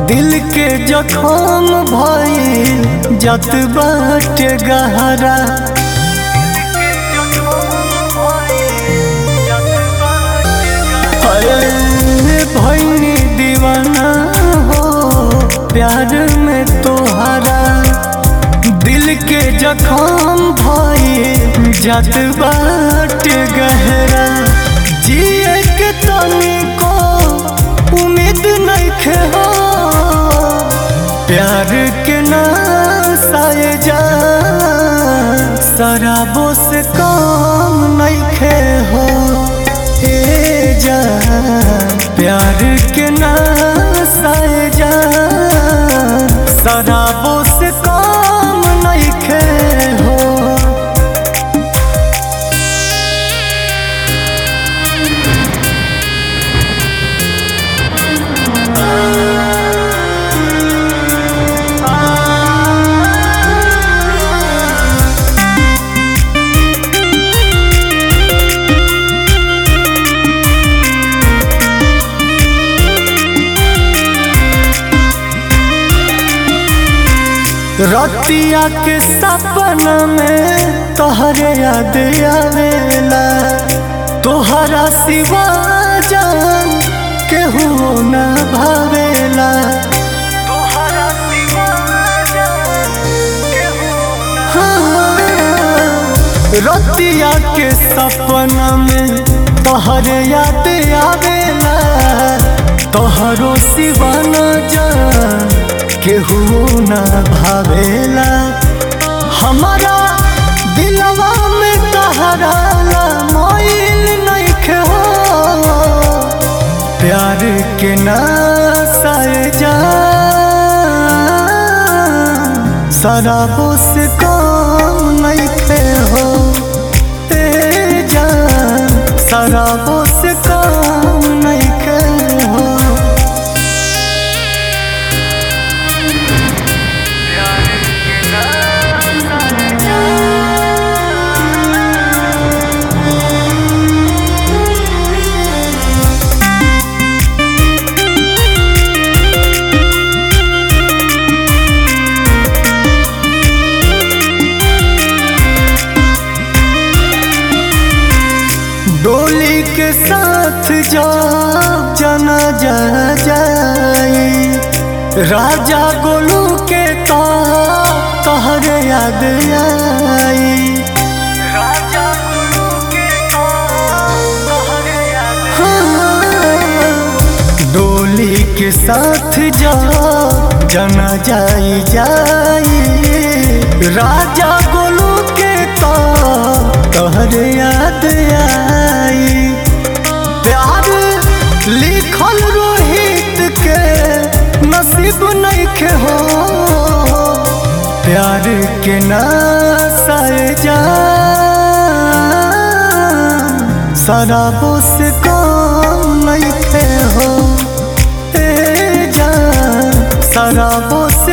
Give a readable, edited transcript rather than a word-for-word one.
दिल के जखम भइल जात बाटे गहरा। भइनी दीवाना हो प्यार में तोहरा। दिल के जखम भइल जात बाटे गहरा। जिए के तनिको उम्मीद नइखे हो, प्यार के नासाए जा शराबों से कम नइखे हो। ए जा प्यार के नासाए जा शराबों से कम नइखे हो। रतिया के सपना में तोहरे याद आवेला। तोहरा सिवा जान केहू न भावेला। तोहरा सिवा जान केहू न रतिया के सपना में तोहरे याद आवेला। तोहरो सिवा न जान केहू न भावेला। हमारा दिलवा में तहरा मोइल नइखे हो, प्यार के नासाए जा शराबों से कम नइखे हो। ए जान शराबों से कम नइखे हो। डोली के साथ जब जनाजा जाई, राजा गोलू के तोहरे याद आई। राजा गोलू के तोहरे याद आई। डोली के साथ जब जनाजा जाई, राजा गोलू के तोहरे याद आई। प्यार लिखल रोहित के नसीब नइखे हो, प्यार के नासाए जा शराबों से कम नइखे हो। ए जा शराबों